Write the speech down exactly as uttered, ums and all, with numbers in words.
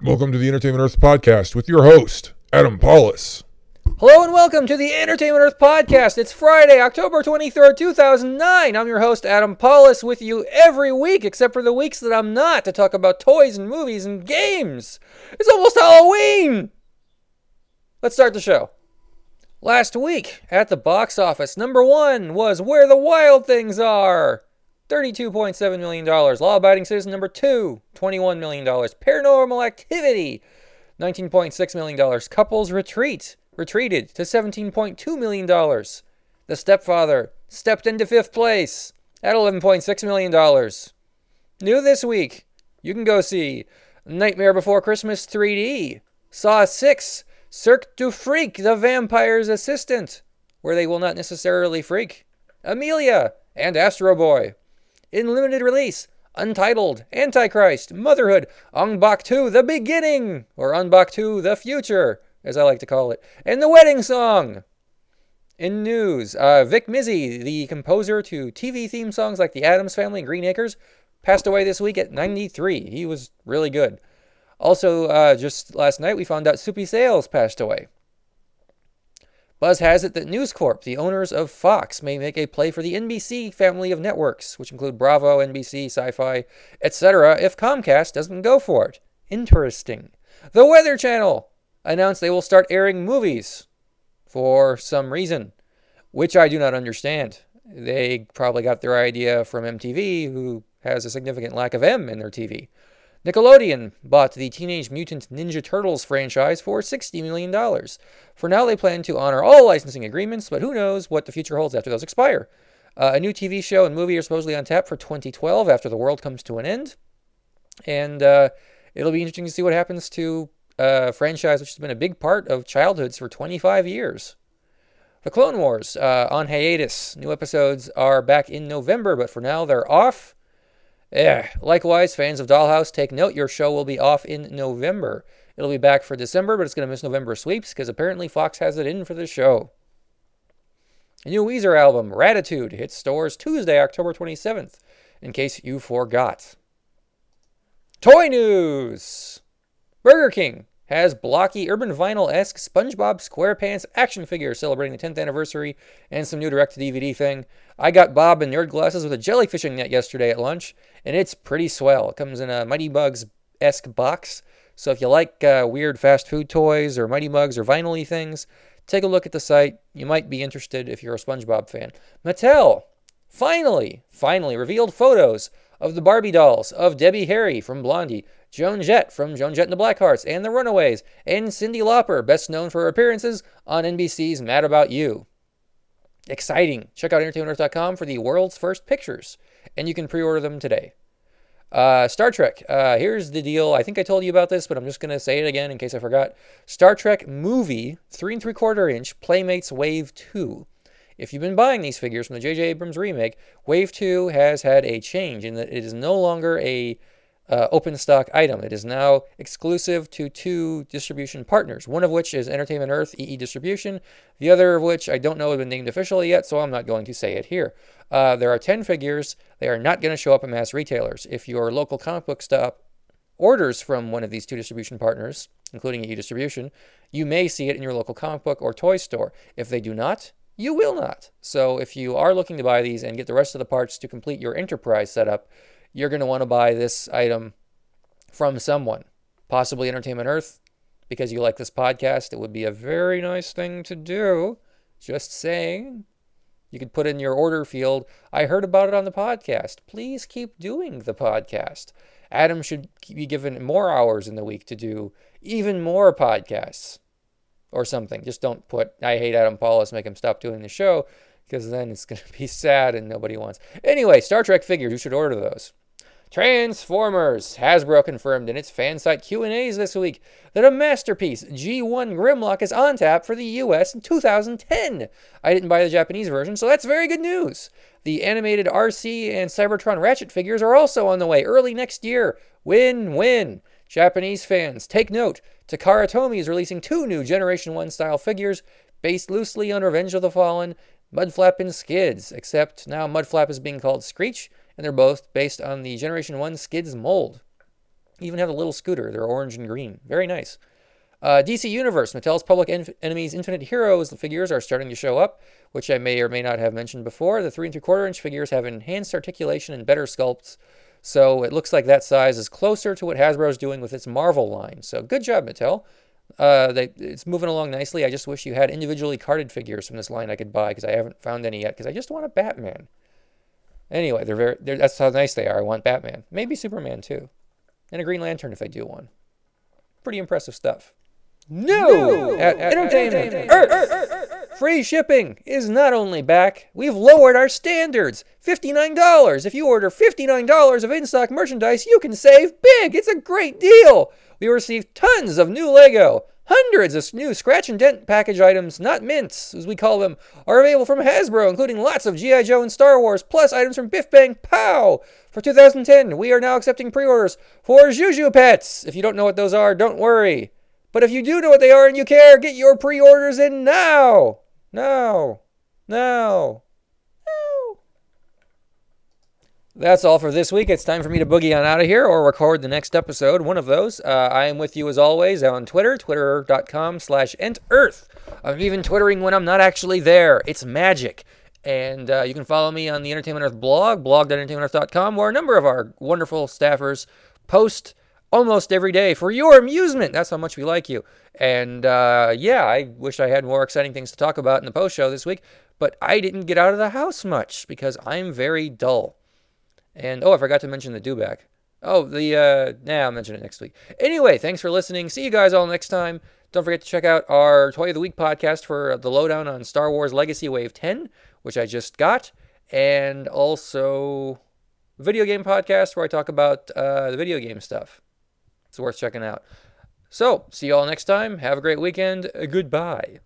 Welcome to the Entertainment Earth Podcast with your host, Adam Paulus. Hello and welcome to the Entertainment Earth Podcast. It's Friday, October twenty-third, two thousand nine. I'm your host, Adam Paulus, with you every week, except for the weeks that I'm not, to talk about toys and movies and games. It's almost Halloween! Let's start the show. Last week, at the box office, number one was Where the Wild Things Are. thirty-two point seven million dollars. Law Abiding Citizen number two, twenty-one million dollars. Paranormal Activity, nineteen point six million dollars. Couples Retreat, retreated to seventeen point two million dollars. The Stepfather stepped into fifth place at eleven point six million dollars. New this week, you can go see Nightmare Before Christmas three D, Saw six, Cirque du Freak, the Vampire's Assistant, where they will not necessarily freak, Amelia, and Astro Boy. In limited release, Untitled, Antichrist, Motherhood, Ong Bak two, The Beginning, or Ong Bak two, The Future, as I like to call it, and The Wedding Song. In news, uh, Vic Mizzy, the composer to T V theme songs like The Addams Family and Green Acres, passed away this week at ninety-three. He was really good. Also, uh, just last night, we found out Soupy Sales passed away. Buzz has it that News Corp, the owners of Fox, may make a play for the N B C family of networks, which include Bravo, N B C, Sci-Fi, et cetera, if Comcast doesn't go for it. Interesting. The Weather Channel announced they will start airing movies for some reason, which I do not understand. They probably got their idea from M T V, who has a significant lack of M in their T V. Nickelodeon bought the Teenage Mutant Ninja Turtles franchise for sixty million dollars. For now, they plan to honor all licensing agreements, but who knows what the future holds after those expire. Uh, a new T V show and movie are supposedly on tap for twenty twelve after the world comes to an end. And uh, it'll be interesting to see what happens to a franchise which has been a big part of childhoods for twenty-five years. The Clone Wars uh, on hiatus. New episodes are back in November, but for now they're off. Eh. Likewise, fans of Dollhouse, take note, your show will be off in November. It'll be back for December, but it's going to miss November sweeps because apparently Fox has it in for the show. A new Weezer album, Ratitude, hits stores Tuesday, October twenty-seventh, in case you forgot. Toy news! Burger King has blocky urban vinyl-esque SpongeBob SquarePants action figures celebrating the tenth anniversary and some new direct-to-D V D thing. I got Bob and nerd glasses with a jellyfishing net yesterday at lunch, and it's pretty swell. It comes in a Mighty Bugs-esque box, so if you like uh, weird fast food toys or Mighty Bugs or vinyl-y things, take a look at the site. You might be interested if you're a SpongeBob fan. Mattel finally, finally revealed photos of the Barbie dolls of Debbie Harry from Blondie, Joan Jett from Joan Jett and the Blackhearts and the Runaways, and Cyndi Lauper, best known for her appearances on N B C's Mad About You. Exciting. Check out entertainment earth dot com for the world's first pictures, and you can pre-order them today. Uh, Star Trek. Uh, here's the deal. I think I told you about this, but I'm just going to say it again in case I forgot. Star Trek movie, three and three quarter inch, Playmates Wave two. If you've been buying these figures from the J J Abrams remake, Wave two has had a change in that it is no longer a uh, open stock item. It is now exclusive to two distribution partners, one of which is Entertainment Earth, E E Distribution, the other of which I don't know has been named officially yet, so I'm not going to say it here. Uh, there are ten figures. They are not going to show up at mass retailers. If your local comic book stop orders from one of these two distribution partners, including E E Distribution, you may see it in your local comic book or toy store. If they do not, you will not. So if you are looking to buy these and get the rest of the parts to complete your enterprise setup, you're going to want to buy this item from someone, possibly Entertainment Earth, because you like this podcast. It would be a very nice thing to do. Just saying. You could put in your order field, I heard about it on the podcast. Please keep doing the podcast. Adam should be given more hours in the week to do even more podcasts. Or something. Just don't put, I hate Adam Paulus, make him stop doing the show, because then it's going to be sad and nobody wants. Anyway, Star Trek figures, you should order those. Transformers. Hasbro confirmed in its fan site Q and A's this week that a masterpiece, G one Grimlock, is on tap for the U S in two thousand ten. I didn't buy the Japanese version, so that's very good news. The animated R C and Cybertron Ratchet figures are also on the way early next year. Win-win. Japanese fans, take note. Takara Tomy is releasing two new Generation one style figures based loosely on Revenge of the Fallen, Mudflap and Skids, except now Mudflap is being called Screech, and they're both based on the Generation one Skids mold. Even have a little scooter. They're orange and green. Very nice. Uh, D C Universe, Mattel's Public en- Enemies Infinite Heroes, the figures are starting to show up, which I may or may not have mentioned before. The three and three quarter inch figures have enhanced articulation and better sculpts, so it looks like that size is closer to what Hasbro's doing with its Marvel line. So good job, Mattel. Uh, they, it's moving along nicely. I just wish you had individually carded figures from this line I could buy, because I haven't found any yet, because I just want a Batman. Anyway, they're very, they're, that's how nice they are. I want Batman. Maybe Superman, too. And a Green Lantern if they do one. Pretty impressive stuff. No! At, at, Entertainment, Entertainment. Earth. Earth. Earth. Earth. Free shipping is not only back, we've lowered our standards. fifty-nine dollars. If you order fifty-nine dollars of in-stock merchandise, you can save big. It's a great deal. We received tons of new Lego. Hundreds of new scratch and dent package items, not mints, as we call them, are available from Hasbro, including lots of G I. Joe and Star Wars, plus items from Biff Bang Pow. For two thousand ten, we are now accepting pre-orders for Juju Pets. If you don't know what those are, don't worry. But if you do know what they are and you care, get your pre-orders in now. Now. Now. Now. That's all for this week. It's time for me to boogie on out of here or record the next episode, one of those. Uh, I am with you as always on Twitter, twitter.com slash entearth. I'm even twittering when I'm not actually there. It's magic. And uh, you can follow me on the Entertainment Earth blog, blog dot entertainment earth dot com, where a number of our wonderful staffers post almost every day for your amusement. That's how much we like you. And uh, yeah, I wish I had more exciting things to talk about in the post show this week, but I didn't get out of the house much because I'm very dull. And oh, I forgot to mention the Dewback. Oh, the, uh, nah, I'll mention it next week. Anyway, thanks for listening. See you guys all next time. Don't forget to check out our Toy of the Week podcast for the lowdown on Star Wars Legacy Wave ten, which I just got, and also video game podcast where I talk about uh, the video game stuff. It's worth checking out. So, see you all next time. Have a great weekend. Goodbye.